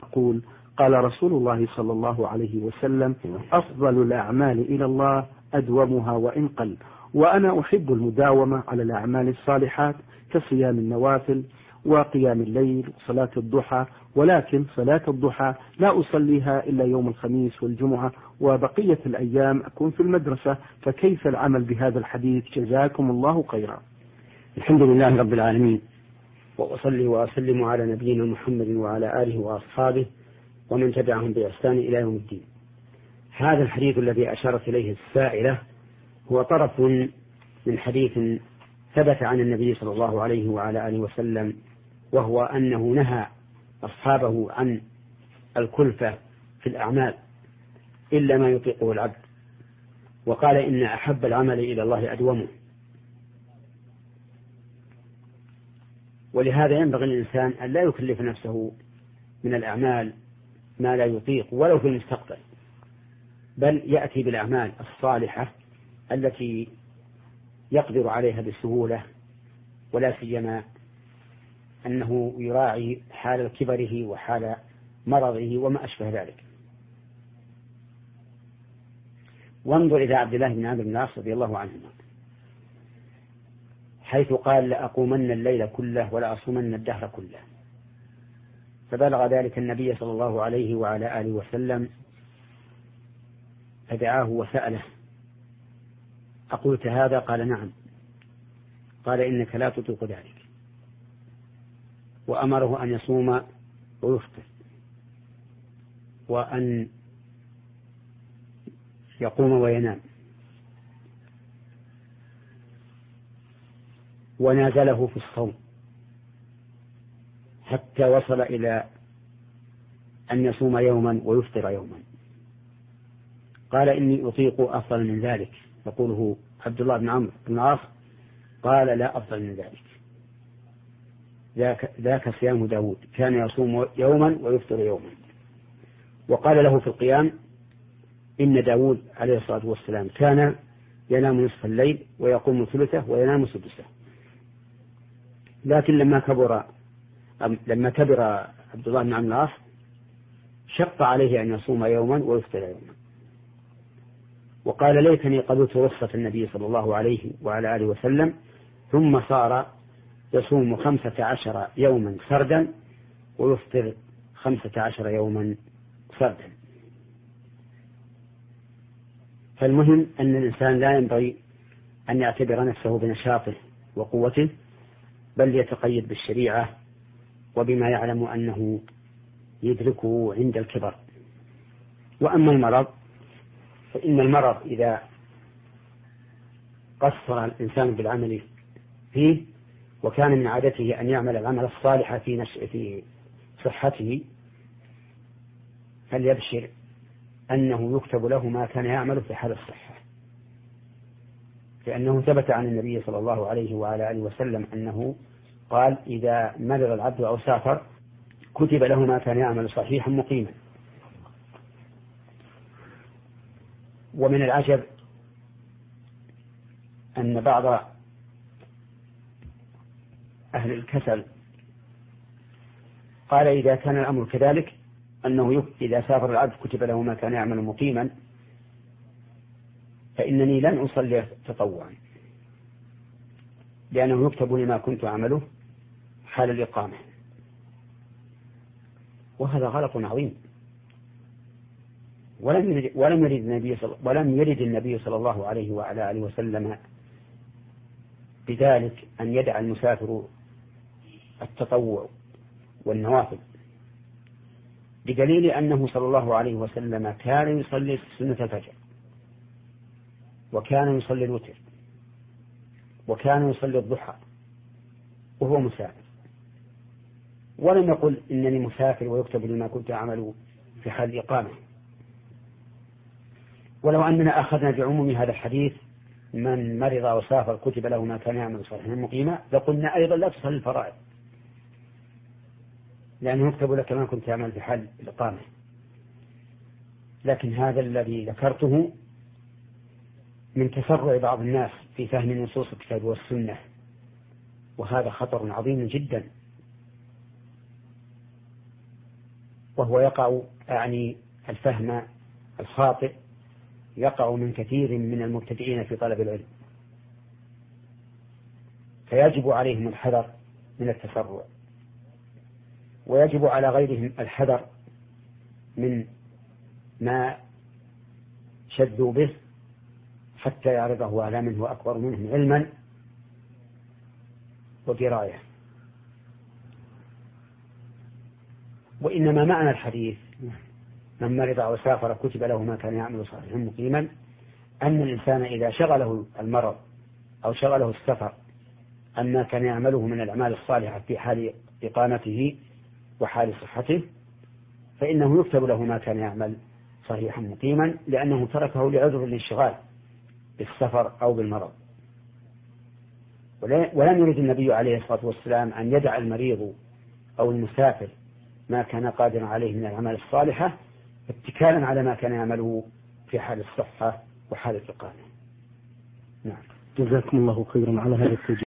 يقول قال رسول الله صلى الله عليه وسلم أفضل الأعمال إلى الله أدومها وإن قل. وأنا أحب المداومة على الأعمال الصالحات كصيام النوافل وقيام الليل وصلاة الضحى، ولكن صلاة الضحى لا أصليها إلا يوم الخميس والجمعة، وبقية الأيام أكون في المدرسة. فكيف العمل بهذا الحديث؟ جزاكم الله خيرا. الحمد لله رب العالمين، وأصلي وأسلم على نبينا محمد وعلى آله وأصحابه ومن تبعهم بإحسان إلى يوم الدين. هذا الحديث الذي أشارت إليه السائلة هو طرف من حديث ثبت عن النبي صلى الله عليه وعلى آله وسلم، وهو أنه نهى أصحابه عن الكلفة في الأعمال إلا ما يطيقه العبد، وقال إن أحب العمل إلى الله أدومه. ولهذا ينبغي الإنسان أن لا يكلف نفسه من الأعمال ما لا يطيق ولو في المستقبل، بل يأتي بالأعمال الصالحة التي يقدر عليها بسهولة، ولا سيما أنه يراعي حال كبره وحال مرضه وما أشبه ذلك. وانظر إلى عبد الله بن عمرو بن العاص رضي الله عنهما، حيث قال لأقومن الليل كله ولا أصومن الدهر كله، فبلغ ذلك النبي صلى الله عليه وعلى آله وسلم فدعاه وسأله: أقلت هذا؟ قال: نعم. قال: إنك لا تطيق ذلك. وأمره أن يصوم ويفطر، وأن يقوم وينام، ونازله في الصوم حتى وصل إلى أن يصوم يوما ويفطر يوما. قال: إني أطيق أفضل من ذلك. يقوله عبد الله بن عمرو بن العاص: قال: لا أفضل من ذلك، ذاك صيام داود، كان يصوم يوما ويفطر يوما. وقال له في القيام: إن داود عليه الصلاة والسلام كان ينام نصف الليل ويقوم ثلثه وينام سدسه. لكن لما كبر عبد الله بن عمرو بن العاص شق عليه أن يصوم يوما ويفطر يوما، وقال: ليتني قبلت رخصة النبي صلى الله عليه وعلى آله وسلم. ثم صار يصوم 15 يوما سردا ويفطر 15 يوما سردا. فالمهم أن الإنسان لا ينبغي أن يعتبر نفسه بنشاطه وقوته، بل يتقيد بالشريعة وبما يعلم أنه يدركه عند الكبر. وأما المرض فإن المرض إذا قصر الإنسان بالعمل فيه وكان من عادته أن يعمل العمل الصالح في صحته، فليبشر أنه يكتب له ما كان يعمل في حال الصحة، لأنه ثبت عن النبي صلى الله عليه وعلى آله وسلم أنه قال: إذا مرض العبد أو سافر كتب له ما كان يعمل صحيحا مقيما. ومن العجب أن بعض أهل الكسل قال: إذا كان الأمر كذلك أنه إذا سافر العبد كتب له ما كان يعمل مقيما، فإنني لن أصلي تطوعا، لأنه يكتب لما كنت أعمله حال الإقامة. وهذا غلط عظيم. ولم يرد النبي صلى الله عليه وعلى آله وسلم بذلك أن يدع المسافر التطوع والنوافل، بدليل أنه صلى الله عليه وسلم كان يصلي سنة الفجر، وكان يصلي الوتر، وكان يصلي الضحى وهو مسافر، ولم يقل إنني مسافر ويكتب لما كنت أعمل في حال الإقامة. ولو أننا أخذنا بعموم هذا الحديث: من مرض وسافر كتب له ما كان يعمل صالحا مقيما، لقلنا أيضا لا تصلي الفرائض، لأنه يكتب لك ما كنت تعمل في حال الإقامة. لكن هذا الذي ذكرته من تسرع بعض الناس في فهم نصوص الكتاب والسنة، وهذا خطر عظيم جدا. وهو يقع يعني الفهم الخاطئ يقع من كثير من المبتدئين في طلب العلم، فيجب عليهم الحذر من التسرع، ويجب على غيرهم الحذر من ما شذوا به حتى يعرضه على من هو أكبر منهم علما ودراية. وإنما معنى الحديث من مرض أو سافر كتب له ما كان يعمل صالحا مقيما، أن الإنسان إذا شغله المرض أو شغله السفر أما كان يعمله من الأعمال الصالحة في حال إقامته وحال صحته، فإنه يكتب له ما كان يعمل صحيحا مقيما، لأنه تركه لعذر الانشغال بالسفر أو بالمرض. ولم يرد النبي عليه الصلاة والسلام أن يدع المريض أو المسافر ما كان قادرا عليه من الأعمال الصالحة اتكالا على ما كان يعمله في حال الصحة وحال الإقامة. نعم. جزاكم الله خيرا على هذا التوجيه.